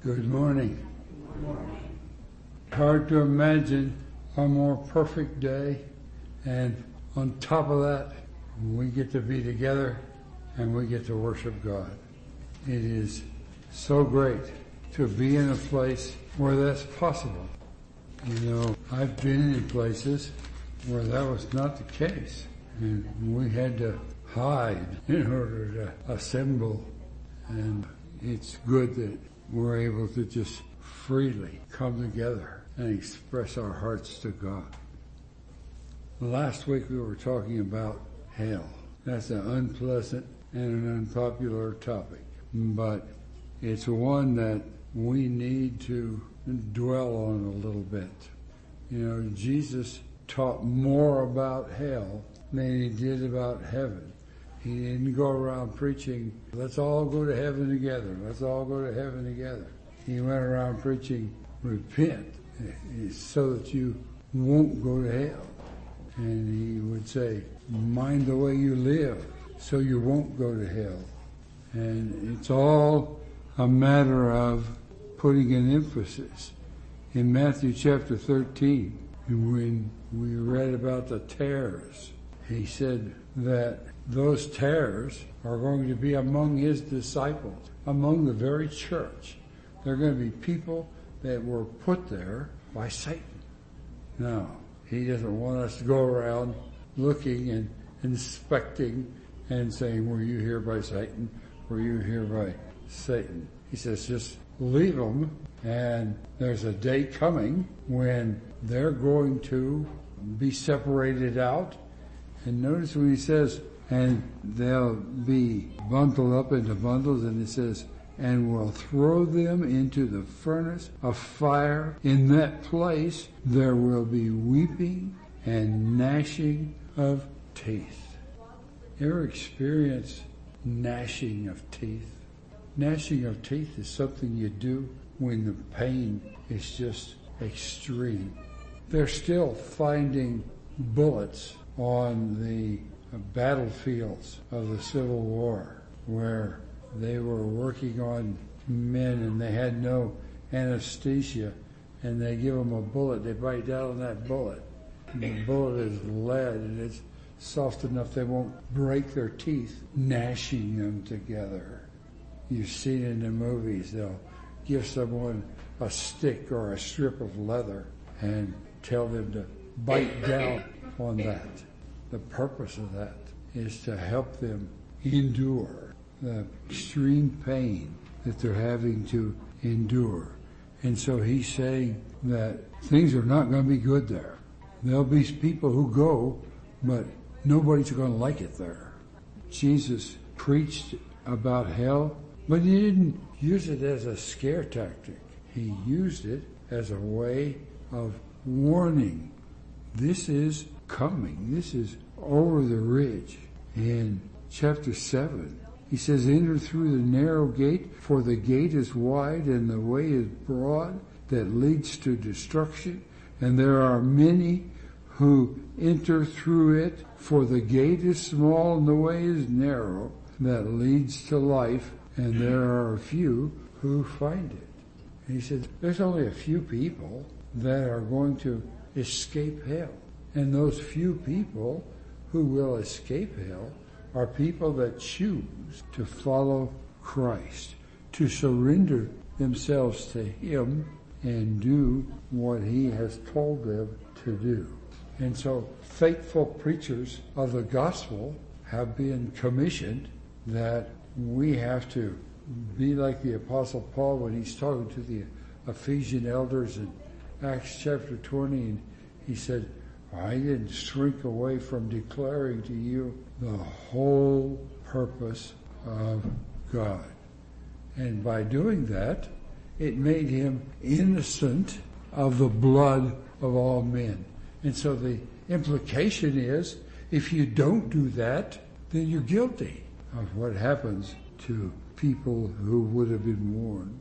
Good morning. Hard to imagine a more perfect day, and on top of that, we get to be together and we get to worship God. It is so great to be in a place where that's possible. You know, I've been in places where that was not the case, and we had to hide in order to assemble, and it's good that we're able to just freely come together and express our hearts to God. Last week we were talking about hell. That's an unpleasant and an unpopular topic, but it's one that we need to dwell on a little bit. You know, Jesus taught more about hell than he did about heaven. He didn't go around preaching, let's all go to heaven together, let's all go to heaven together. He went around preaching, repent, so that you won't go to hell. And he would say, mind the way you live, so you won't go to hell. And it's all a matter of putting an emphasis. In Matthew chapter 13, when we read about the tares, he said that those tares are going to be among his disciples, among the very church. They're going to be people that were put there by Satan. Now, he doesn't want us to go around looking and inspecting and saying, were you here by Satan? Were you here by Satan? He says, just leave them, and there's a day coming when they're going to be separated out. And notice when he says, and they'll be bundled up into bundles, and it says, and will throw them into the furnace of fire. In that place there will be weeping and gnashing of teeth. You ever experience gnashing of teeth? Gnashing of teeth is something you do when the pain is just extreme. They're still finding bullets on the battlefields of the Civil War, where they were working on men and they had no anesthesia, and they give them a bullet, they bite down on that bullet, and the bullet is lead and it's soft enough they won't break their teeth, gnashing them together. You've seen in the movies, they'll give someone a stick or a strip of leather and tell them to bite down on that. The purpose of that is to help them endure the extreme pain that they're having to endure. And so he's saying that things are not going to be good there. There'll be people who go, but nobody's going to like it there. Jesus preached about hell, but he didn't use it as a scare tactic. He used it as a way of warning. This is coming. This is over the ridge. In chapter 7, he says, enter through the narrow gate, for the gate is wide and the way is broad that leads to destruction, and there are many who enter through it, for the gate is small and the way is narrow that leads to life, and there are a few who find it. And he said, there's only a few people that are going to escape hell. And those few people who will escape hell are people that choose to follow Christ, to surrender themselves to him and do what he has told them to do. And so faithful preachers of the gospel have been commissioned that we have to be like the Apostle Paul when he's talking to the Ephesian elders in Acts chapter 20, and he said, I didn't shrink away from declaring to you the whole purpose of God. And by doing that, it made him innocent of the blood of all men. And so the implication is, if you don't do that, then you're guilty of what happens to people who would have been warned.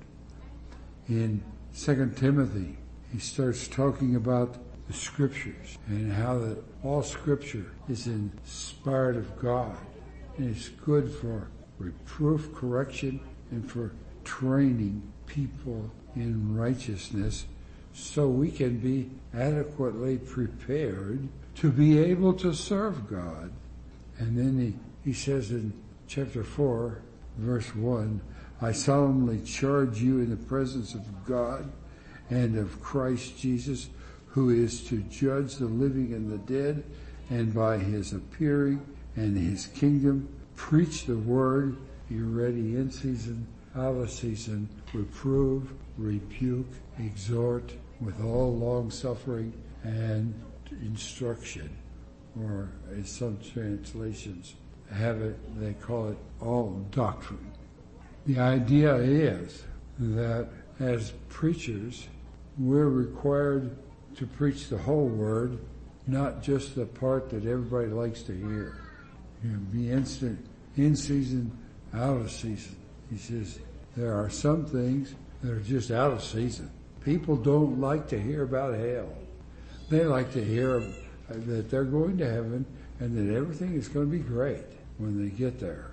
In 2 Timothy, he starts talking about the scriptures and how that all scripture is inspired of God and it's good for reproof, correction, and for training people in righteousness so we can be adequately prepared to be able to serve God. And then he says in chapter 4, verse 1, I solemnly charge you in the presence of God and of Christ Jesus, who is to judge the living and the dead, and by his appearing and his kingdom, preach the word, be ready in season, out of season, reprove, rebuke, exhort with all long suffering and instruction. Or in some translations they call it all doctrine. The idea is that as preachers, we're required to preach the whole word, not just the part that everybody likes to hear. Be instant, in season, out of season. He says there are some things that are just out of season. People don't like to hear about hell. They like to hear that they're going to heaven and that everything is going to be great when they get there.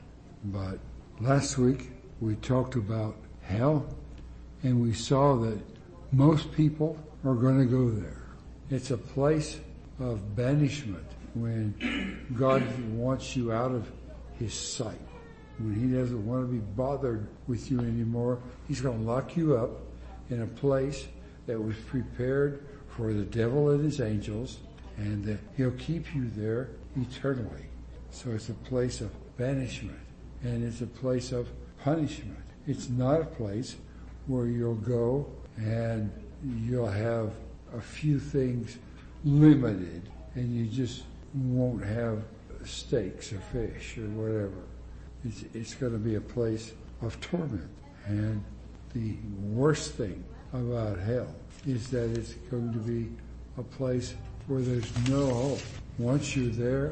But last week we talked about hell, and we saw that most people are going to go there. It's a place of banishment when God wants you out of his sight. When he doesn't want to be bothered with you anymore, he's going to lock you up in a place that was prepared for the devil and his angels, and that he'll keep you there eternally. So it's a place of banishment, and it's a place of punishment. It's not a place where you'll go and you'll have a few things limited and you just won't have steaks or fish or whatever. It's going to be a place of torment. And the worst thing about hell is that it's going to be a place where there's no hope. Once you're there,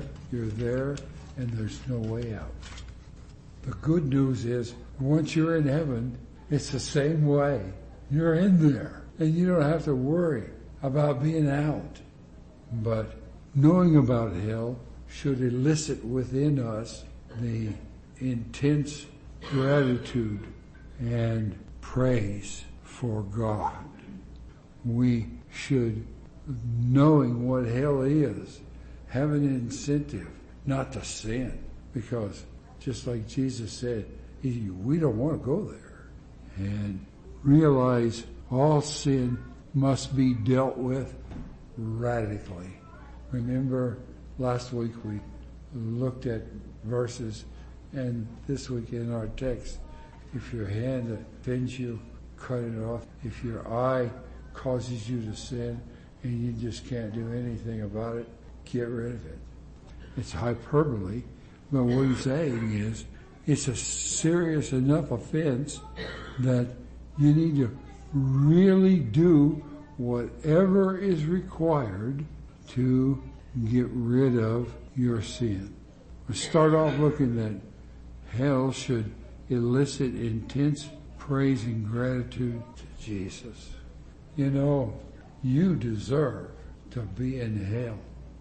and there's no way out. The good news is, once you're in heaven, it's the same way. You're in there, and you don't have to worry about being out. But knowing about hell should elicit within us the intense gratitude and praise for God. We should, knowing what hell is, have an incentive not to sin, because just like Jesus said, we don't want to go there. And realize all sin must be dealt with radically. Remember last week we looked at verses, and this week in our text, if your hand offends you, cut it off. If your eye causes you to sin and you just can't do anything about it, get rid of it. It's hyperbole, but what he's saying is it's a serious enough offense that you need to really do whatever is required to get rid of your sin. We start off looking at hell should elicit intense praise and gratitude to Jesus. You know, you deserve to be in hell.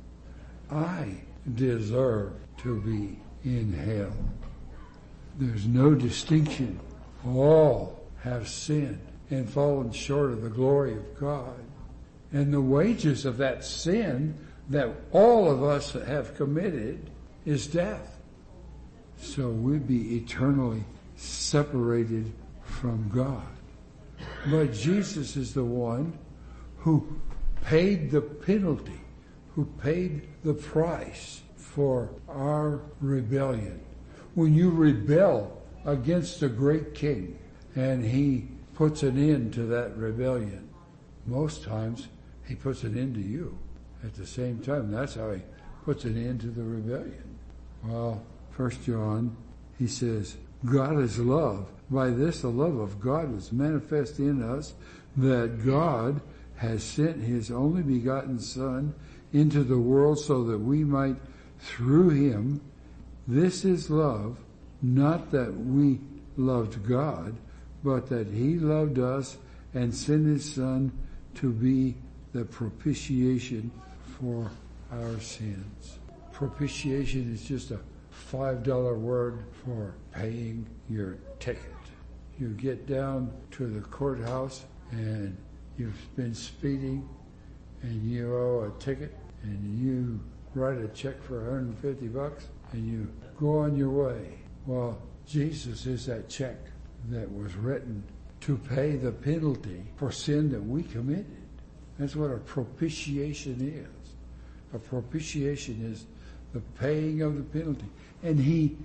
I deserve to be in hell. There's no distinction. All have sinned and fallen short of the glory of God. And the wages of that sin that all of us have committed is death. So we'd be eternally separated from God. But Jesus is the one who paid the penalty, who paid the price for our rebellion. When you rebel against a great king and he puts an end to that rebellion, most times he puts an end to you at the same time. That's how he puts an end to the rebellion. Well, 1 John, he says, God is love. By this the love of God was manifest in us, that God has sent his only begotten Son into the world so that we might through him. This is love, not that we loved God, but that he loved us and sent his Son to be the propitiation for our sins. Propitiation is just a $5 word for paying your ticket. You get down to the courthouse and you've been speeding and you owe a ticket and you write a check for $150 and you go on your way. Well, Jesus is that check that was written to pay the penalty for sin that we committed. That's what a propitiation is. A propitiation is the paying of the penalty. And he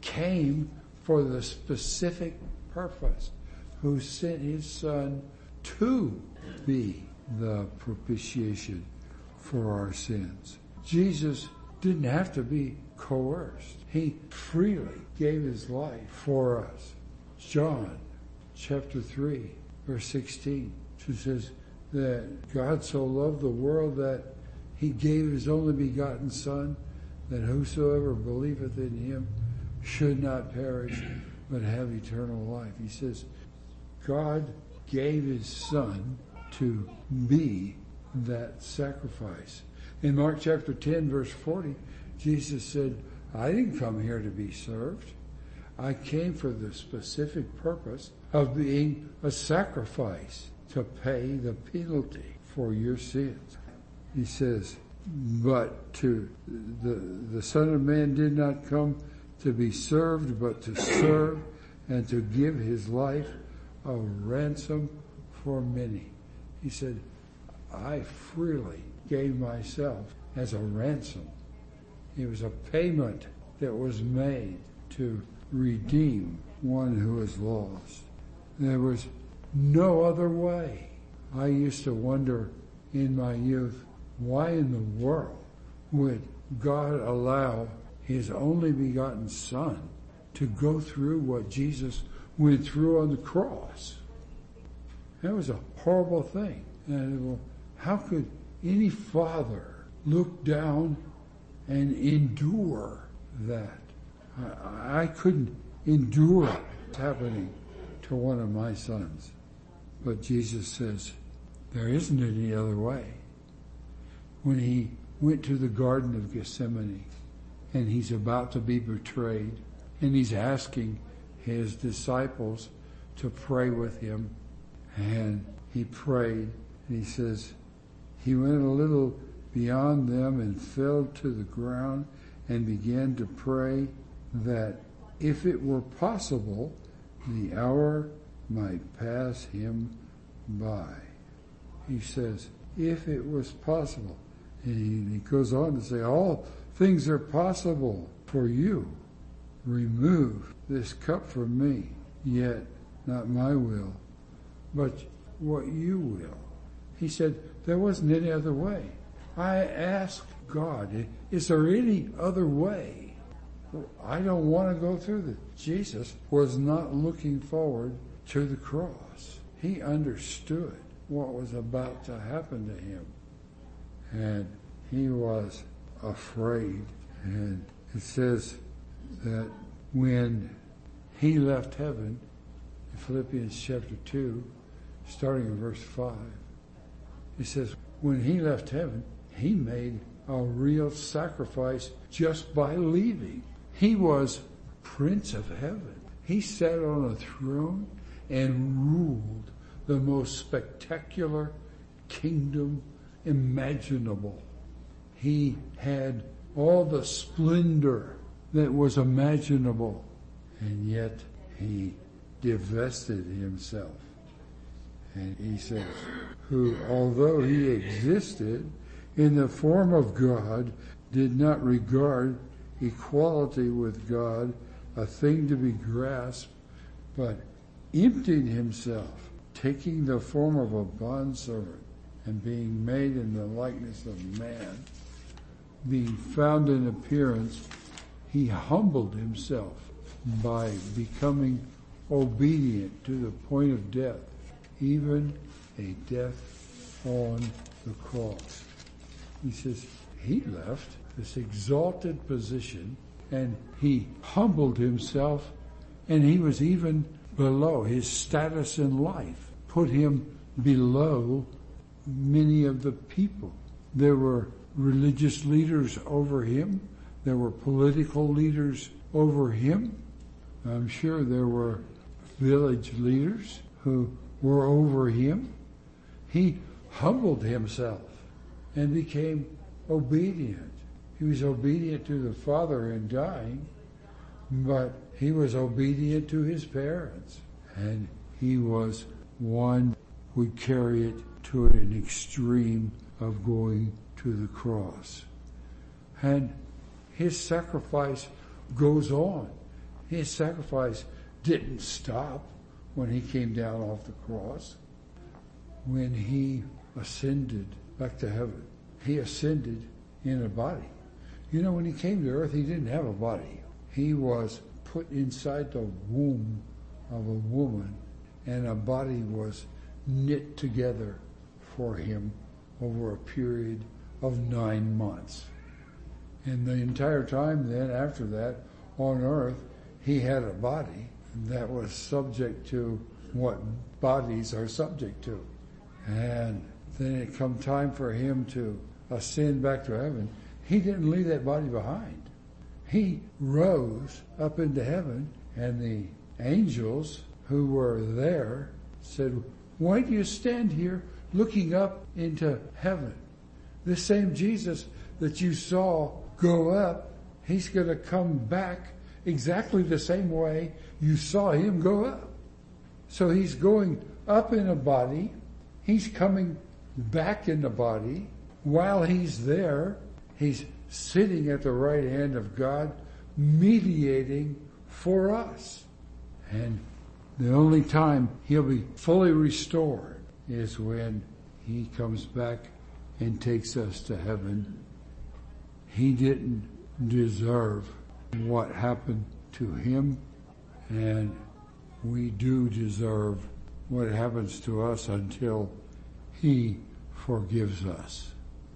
came for the specific purpose, who sent his Son to be the propitiation for our sins. Jesus didn't have to be coerced. He freely gave his life for us. John chapter 3, verse 16, it says that God so loved the world that he gave his only begotten Son, that whosoever believeth in him should not perish, but have eternal life. He says God gave his Son to be that sacrifice. In Mark chapter 10, verse 40, Jesus said, I didn't come here to be served. I came for the specific purpose of being a sacrifice to pay the penalty for your sins. He says, but to the Son of Man did not come to be served, but to serve and to give his life a ransom for many. He said, I freely gave myself as a ransom. It was a payment that was made to redeem one who is lost. There was no other way. I used to wonder in my youth, why in the world would God allow his only begotten Son to go through what Jesus went through on the cross? That was a horrible thing. And well, how could any father look down and endure that? I couldn't endure it happening to one of my sons. But Jesus says, there isn't any other way. When he went to the Garden of Gethsemane and he's about to be betrayed and he's asking his disciples to pray with him, and he prayed, and he says, he went a little beyond them and fell to the ground and began to pray that if it were possible, the hour might pass him by. He says, if it was possible. And he goes on to say, all things are possible for you. Remove this cup from me, yet not my will, but what you will. He said, there wasn't any other way. I asked God, is there any other way? I don't want to go through this. Jesus was not looking forward to the cross. He understood what was about to happen to him. And he was afraid. And it says that when he left heaven, in Philippians chapter 2, starting in verse 5, it says, when he left heaven, he made a real sacrifice just by leaving. He was Prince of Heaven. He sat on a throne and ruled the most spectacular kingdom imaginable. He had all the splendor that was imaginable, and yet he divested himself. And he says, who, although he existed in the form of God, did not regard equality with God a thing to be grasped, but emptied himself, taking the form of a bondservant, and being made in the likeness of man, being found in appearance, he humbled himself by becoming obedient to the point of death, even a death on the cross. He says he left this exalted position and he humbled himself, and he was even below. His status in life put him below many of the people. There were religious leaders over him. There were political leaders over him. I'm sure there were village leaders who were over him. He humbled himself and became obedient. He was obedient to the Father in dying, but he was obedient to his parents. And he was one who would carry it to an extreme of going to the cross. And his sacrifice goes on. His sacrifice didn't stop when he came down off the cross. When he ascended back to heaven, he ascended in a body. You know, when he came to earth, he didn't have a body. He was put inside the womb of a woman, and a body was knit together for him over a period of 9 months. And the entire time then, after that, on earth, he had a body that was subject to what bodies are subject to. And then it come time for him to ascend back to heaven. He didn't leave that body behind. He rose up into heaven, and the angels who were there said, "Why do you stand here looking up into heaven? The same Jesus that you saw go up, he's going to come back exactly the same way you saw him go up." So he's going up in a body. He's coming back in the body. While he's there, he's sitting at the right hand of God, mediating for us. And the only time he'll be fully restored is when he comes back and takes us to heaven. He didn't deserve what happened to him, and we do deserve what happens to us until he forgives us.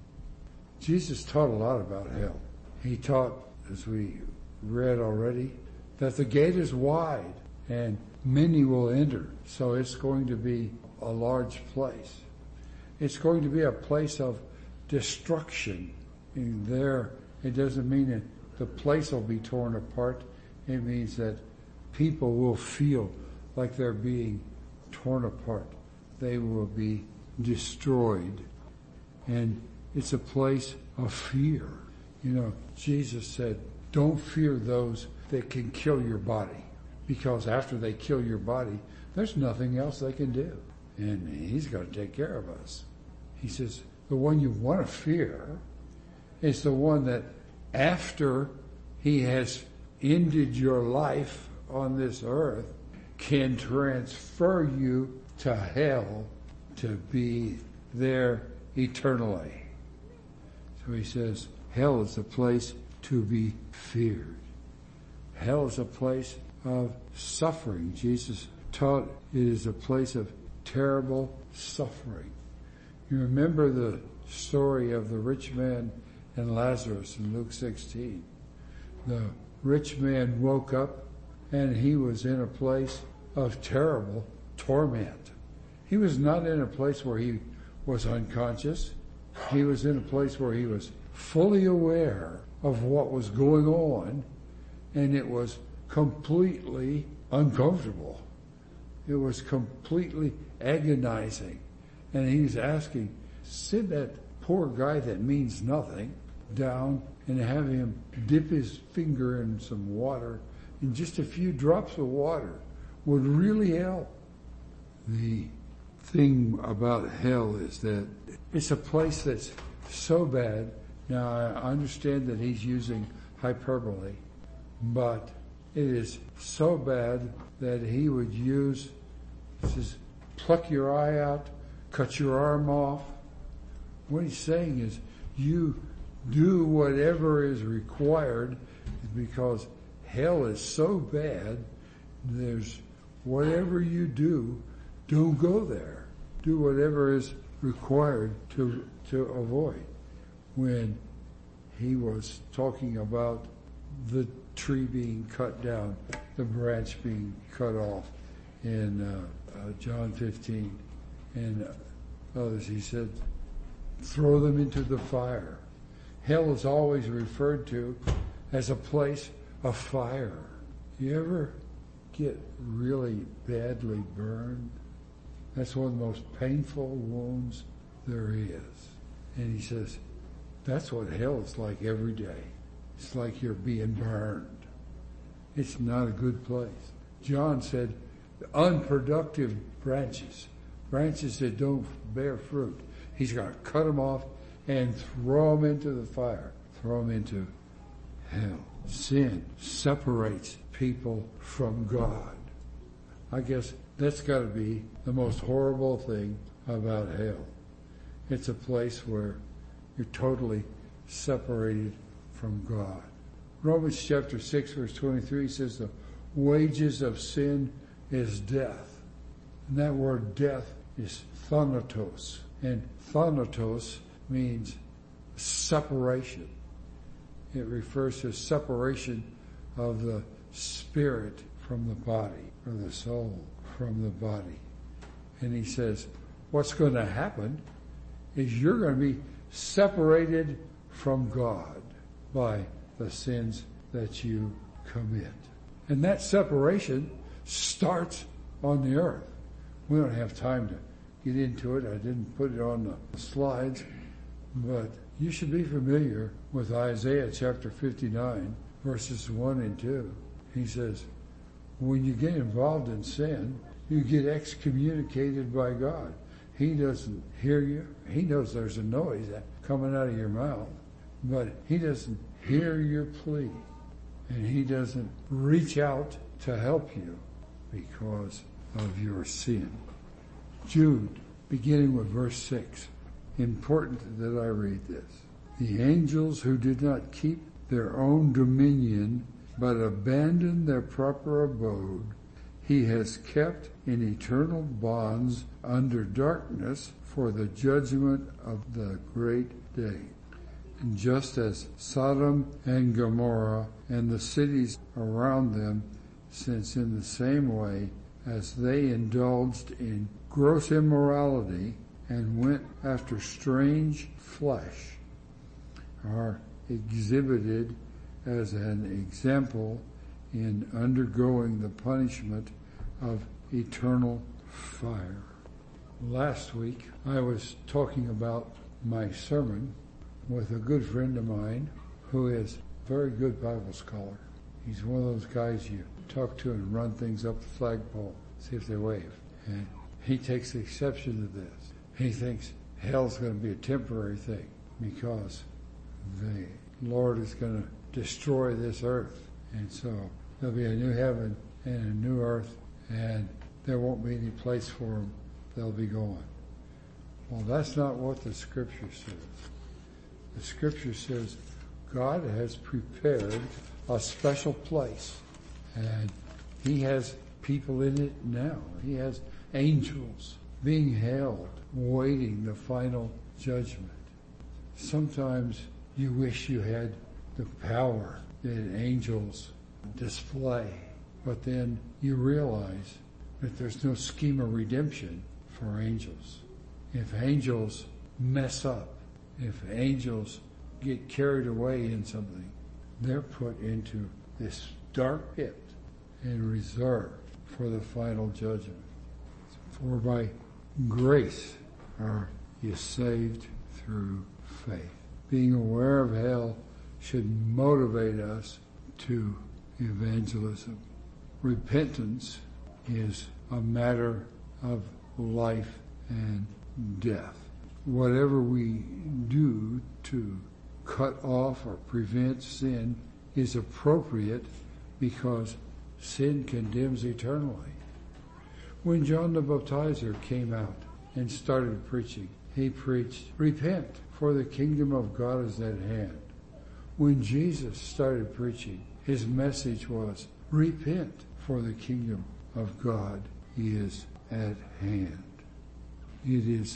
Jesus taught a lot about hell. He taught, as we read already, that the gate is wide and many will enter. So it's going to be a large place. It's going to be a place of destruction. And there, it doesn't mean that the place will be torn apart. It means that people will feel like they're being torn apart. They will be destroyed. And it's a place of fear. You know, Jesus said, don't fear those that can kill your body, because after they kill your body, there's nothing else they can do. And he's going to take care of us. He says, the one you want to fear is the one that after he has ended your life on this earth can transfer you to hell to be there eternally. So he says, hell is a place to be feared. Hell is a place of suffering. Jesus taught it is a place of terrible suffering. You remember the story of the rich man and Lazarus in Luke 16. The rich man woke up and he was in a place of terrible torment. He was not in a place where he was unconscious. He was in a place where he was fully aware of what was going on, and it was completely uncomfortable. It was completely agonizing. And he's asking, send that poor guy that means nothing down and have him dip his finger in some water, and just a few drops of water would really help. The thing about hell is that it's a place that's so bad. Now, I understand that he's using hyperbole, but it is so bad that he would use, says, pluck your eye out, cut your arm off. What he's saying is, you do whatever is required, because hell is so bad, there's whatever you do, don't go there. Do whatever is required to avoid. When he was talking about the tree being cut down, the branch being cut off in John 15 and others, he said, throw them into the fire. Hell is always referred to as a place of fire. You ever get really badly burned? That's one of the most painful wounds there is. And he says, that's what hell is like every day. It's like you're being burned. It's not a good place. John said, unproductive branches that don't bear fruit, he's going to cut them off and throw them into the fire, throw them into hell. Sin separates people from God. I guess that's got to be the most horrible thing about hell. It's a place where you're totally separated from God. Romans chapter 6 verse 23 says the wages of sin is death. And that word death is thanatos. And thanatos means separation. It refers to separation of the spirit from the body, or the soul from the body. And he says, what's going to happen is you're going to be separated from God by the sins that you commit. And that separation starts on the earth. We don't have time to get into it. I didn't put it on the slides, but you should be familiar with Isaiah chapter 59, verses 1 and 2. He says, when you get involved in sin, you get excommunicated by God. He doesn't hear you. He knows there's a noise coming out of your mouth, but he doesn't hear your plea, and he doesn't reach out to help you because of your sin. Jude, beginning with verse 6. Important that I read this. The angels who did not keep their own dominion, but abandoned their proper abode, he has kept in eternal bonds under darkness for the judgment of the great day. And just as Sodom and Gomorrah and the cities around them, since in the same way as they indulged in gross immorality and went after strange flesh, are exhibited as an example in undergoing the punishment of eternal fire. Last week, I was talking about my sermon with a good friend of mine who is a very good Bible scholar. He's one of those guys you talk to and run things up the flagpole, see if they wave. And he takes exception to this. He thinks hell's going to be a temporary thing because the Lord is going to destroy this earth. And so there'll be a new heaven and a new earth, and there won't be any place for them. They'll be gone. Well, that's not what the Scripture says. The Scripture says God has prepared a special place, and he has people in it now. He has angels being held, waiting the final judgment. Sometimes you wish you had the power that angels display, but then you realize that there's no scheme of redemption for angels. If angels mess up, if angels get carried away in something, they're put into this dark pit and reserved for the final judgment. For by grace are you saved through faith. Being aware of hell should motivate us to evangelism. Repentance is a matter of life and death. Whatever we do to cut off or prevent sin is appropriate because sin condemns eternally. When John the Baptizer came out and started preaching, he preached, repent, for the kingdom of God is at hand. When Jesus started preaching, his message was, repent, for the kingdom of God is at hand. It is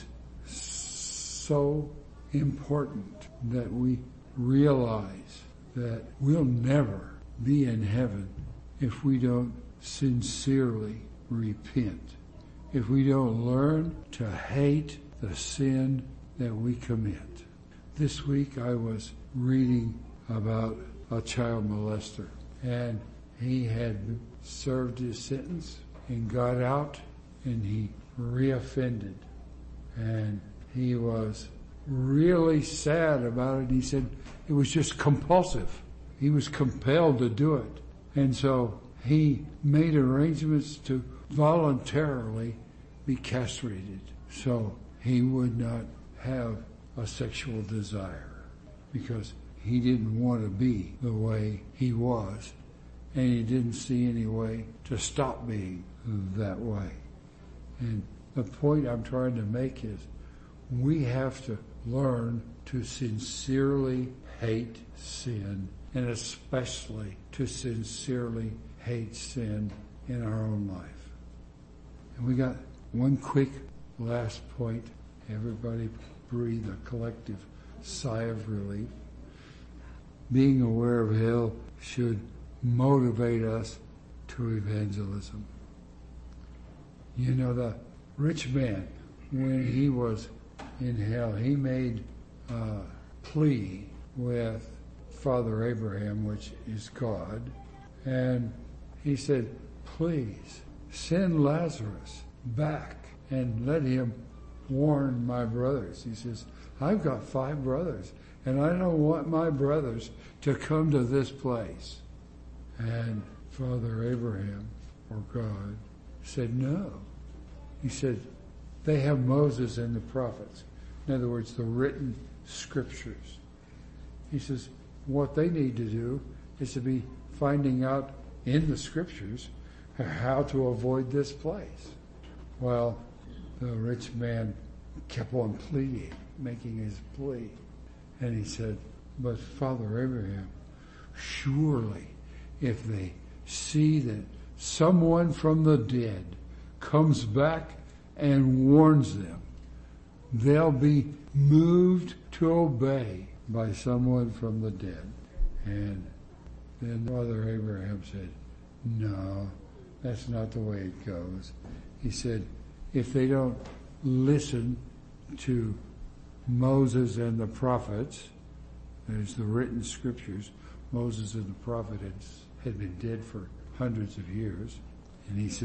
so important that we realize that we'll never be in heaven if we don't sincerely repent, if we don't learn to hate the sin that we commit. This week I was reading about a child molester, and he had served his sentence and got out, and he reoffended. And he was really sad about it. He said it was just compulsive. He was compelled to do it. And so he made arrangements to voluntarily be castrated so he would not have a sexual desire, because he didn't want to be the way he was, and he didn't see any way to stop being that way. And the point I'm trying to make is we have to learn to sincerely hate sin, and especially to sincerely hate sin in our own life. And we got one quick last point. Everybody breathe a collective sigh of relief. Being aware of hell should motivate us to evangelism. You know, the rich man, when he was in hell, he made a plea with Father Abraham, which is God, and he said, please send Lazarus back and let him warn my brothers. He says, I've got 5 brothers, and I don't want my brothers to come to this place. And Father Abraham, or God, said no. He said, they have Moses and the prophets. In other words, the written scriptures. He says, what they need to do is to be finding out in the scriptures how to avoid this place. Well, the rich man kept on pleading, making his plea. And he said, but Father Abraham, surely if they see that someone from the dead comes back and warns them, they'll be moved to obey by someone from the dead. And then Father Abraham said, no, that's not the way it goes. He said, if they don't listen to Moses and the prophets, there's the written scriptures, Moses and the prophets had been dead for hundreds of years. And he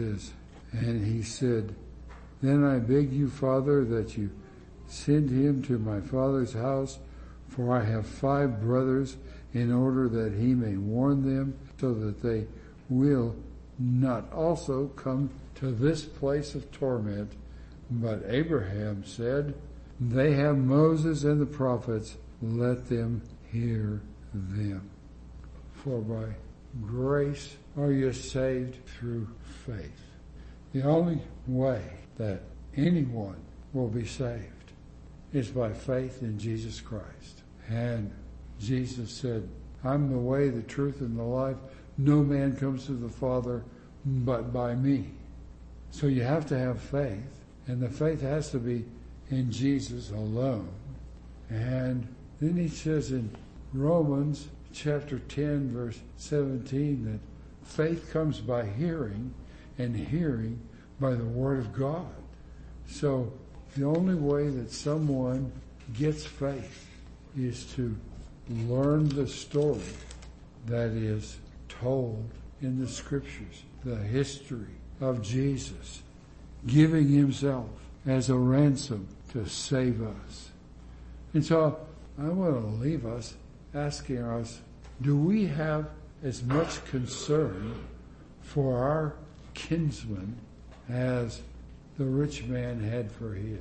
said, then I beg you, Father, that you send him to my father's house, for I have 5 brothers, in order that he may warn them, so that they will not also come to this place of torment. But Abraham said, they have Moses and the prophets, let them hear them. For by grace are you saved through faith. The only way that anyone will be saved is by faith in Jesus Christ. And Jesus said, I'm the way, the truth, and the life. No man comes to the Father but by me. So you have to have faith, and the faith has to be in Jesus alone. And then he says in Romans chapter 10, verse 17, that faith comes by hearing, and hearing by the Word of God. So the only way that someone gets faith is to learn the story that is told in the scriptures, the history of Jesus giving himself as a ransom to save us. And so I want to leave us asking us, do we have as much concern for our kinsmen as the rich man had for his?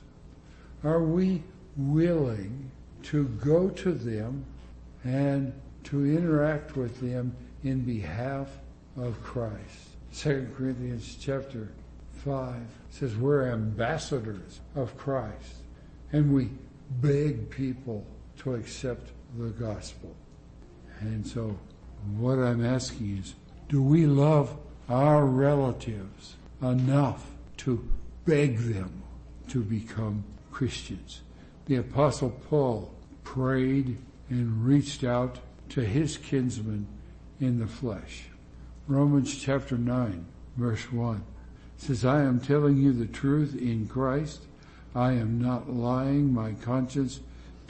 Are we willing to go to them and to interact with them in behalf of Christ? 2 Corinthians chapter 5 says we're ambassadors of Christ, and we beg people to accept the gospel. And so what I'm asking is, do we love our relatives enough to beg them to become Christians? The Apostle Paul prayed and reached out to his kinsmen in the flesh. Romans chapter 9, verse 1 says, I am telling you the truth in Christ. I am not lying. My conscience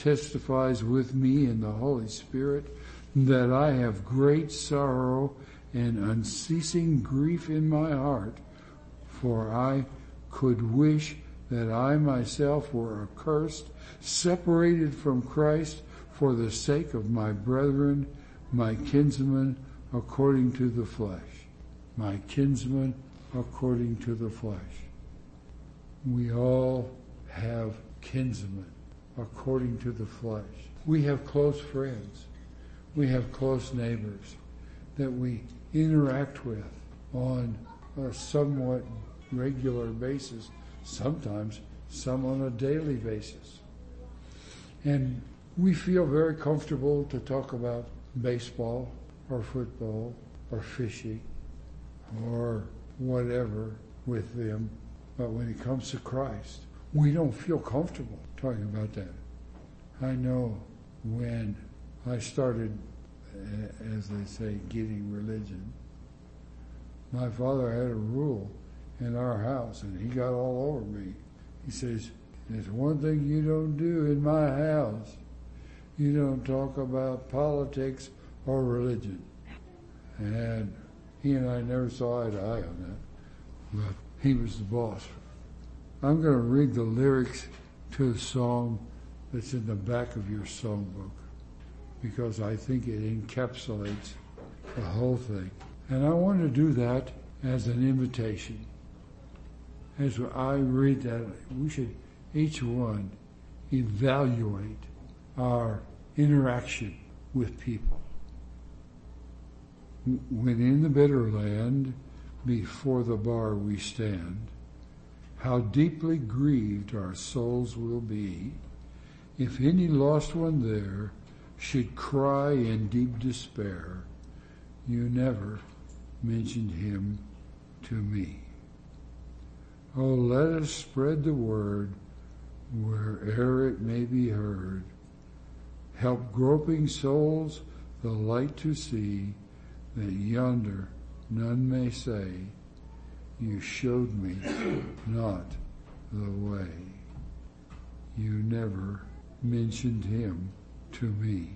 testifies with me in the Holy Spirit that I have great sorrow and unceasing grief in my heart, for I could wish that I myself were accursed, separated from Christ for the sake of my brethren, my kinsmen according to the flesh. My kinsmen according to the flesh. We all have kinsmen according to the flesh. We have close friends. We have close neighbors that we interact with on a somewhat regular basis, sometimes some on a daily basis. And we feel very comfortable to talk about baseball or football or fishing or whatever with them. But when it comes to Christ, we don't feel comfortable talking about that. I know when I started, as they say, getting religion, my father had a rule in our house, and he got all over me. He says, there's one thing you don't do in my house. You don't talk about politics or religion. And he and I never saw eye to eye on that, but he was the boss. I'm going to read the lyrics to the song that's in the back of your songbook, because I think it encapsulates the whole thing. And I want to do that as an invitation. As I read that, we should each one evaluate our interaction with people. When in the bitter land, before the bar we stand, how deeply grieved our souls will be if any lost one there should cry in deep despair, you never mentioned him to me. Oh, let us spread the word where'er it may be heard. Help groping souls the light to see, that yonder none may say, you showed me not the way. You never mentioned him to me.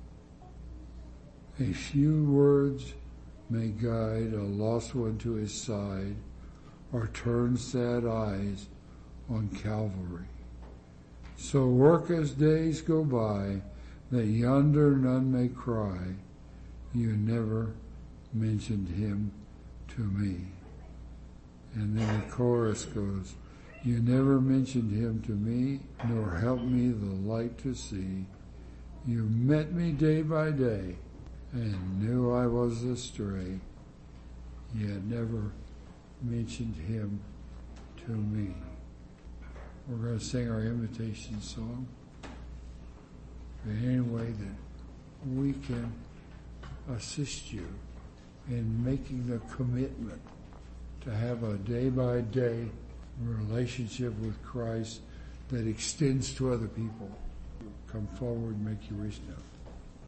A few words may guide a lost one to his side, or turn sad eyes on Calvary. So work as days go by, that yonder none may cry, you never mentioned him to me. And then the chorus goes, you never mentioned him to me, nor helped me the light to see. You met me day by day, and knew I was astray, yet never mentioned him to me. We're going to sing our invitation song. In any way that we can assist you in making the commitment to have a day-by-day relationship with Christ that extends to other people. Come forward and make your wish now.